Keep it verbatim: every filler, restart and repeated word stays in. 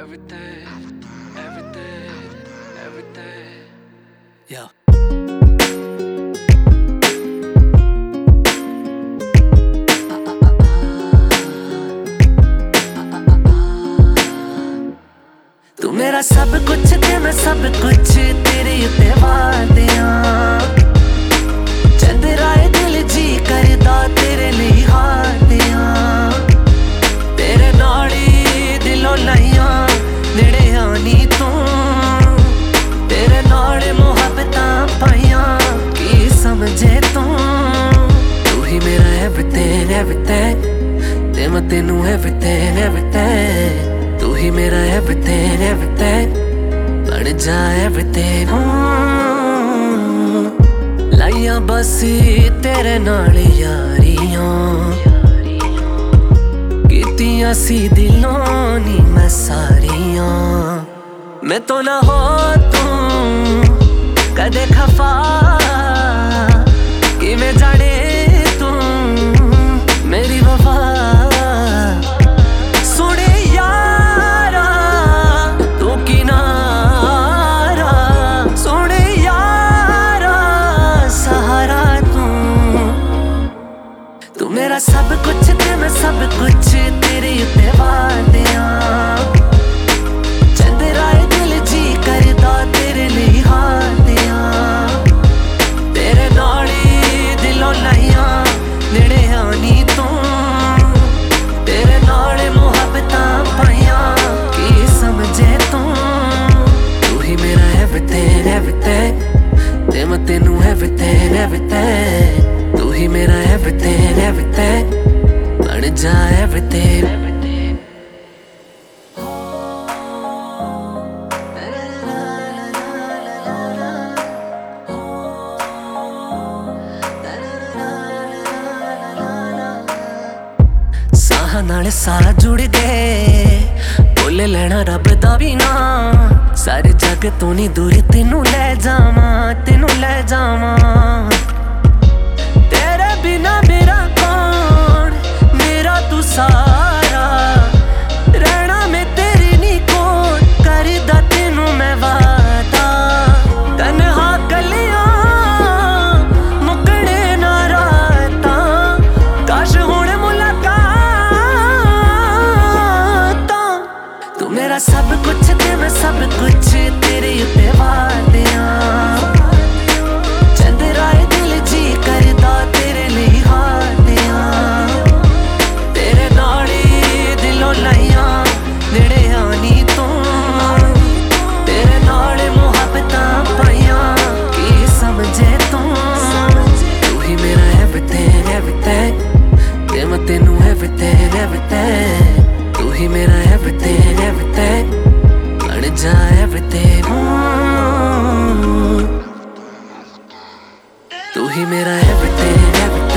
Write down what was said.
everything, everything, everything. Yeah. तू मेरा सब कुछ ते मैं सब कुछ तेरे उत्ते वादियां चंद्राए दिल जी करदा तेरे लिए हादियां तेरे नाल ही दिलों लाइयां नेड़े आनी तू तेरे नाल मुहब्बतां पाइयां की समझे तू तू ही मेरा everything everything ते मैं तेनू everything everything तू ही मेरा everything everything बन जा everything लाइया बस तेरे नाल यारियां कीतियां सी दिलों नी मैं सारियां मैं तो ना हो तू कदे खफा कि मैं जाने तू मेरी वफा मेरा सब कुछ ते मैं सब कुछ तेरे उत्ते वादियां चंद्राए दिल जी करदा तेरे लिए हादियां तेरे नाल ही दिलों लाइयां नेड़े आनी तू तेरे नाल मुहब्बतां पाइयां की समझे तू तू ही मेरा everything everything ते मैं तेनू everything everything तू ही मेरा everything everything बन जा everything साह नाल साह जुड़ गए बोले लेना रब दा भी ना सारे जग तो नहीं दूर तेनू ले जावां तेनू ले जावां बिना मेरा कौन मेरा तू सारा रहना मैं तेरी नी कौन करदा तेनू मैं वादा तन्हा गलियां मुकड़े ना रातां काश हुण मुलाकातां तू मेरा सब कुछ ते मैं सब कुछ तेरे उत्ते वादियां चंद्राए दिल जी करदा तेरे लिए हादियां तेरे नाल ही दिलों लाइयां नेड़े आनी तू तेरे नाल मुहब्बतां पाइयां की समझे तू तू ही मेरा everything everything ते मैं तेनू everything everything तू ही मेरा everything everything बन जा everything तू ही मेरा everything everything